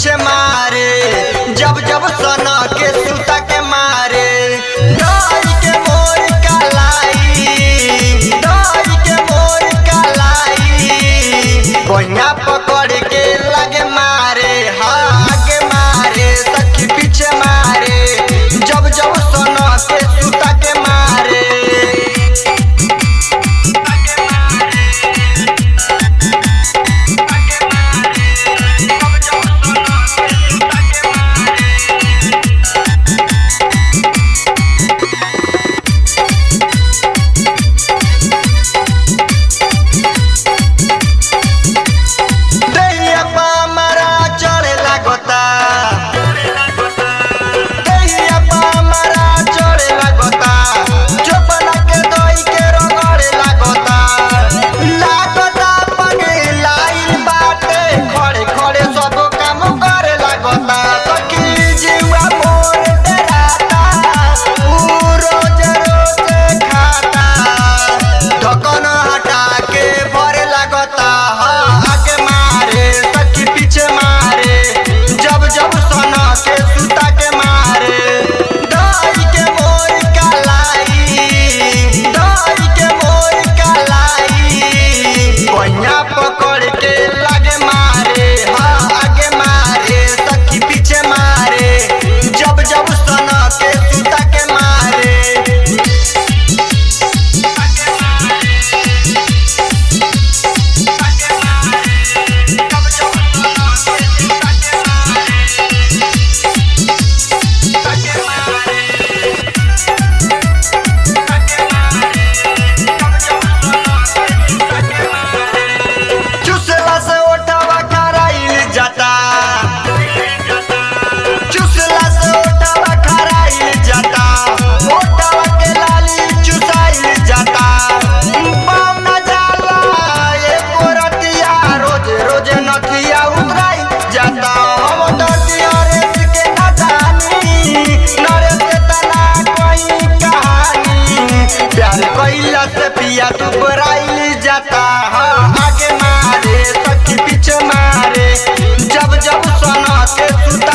पीछे मारे, जब जब सना के सुता के मारे। दाई के मोर कलाई, दाई के मोर कलाई, बहिया पकड़ के लगे मारे, आगे मारे सखी पीछे मारे, जब जब सना के सुता के मारे। पिया तू बराइल जाता, आगे मारे सखी पीछे मारे, जब जब सना के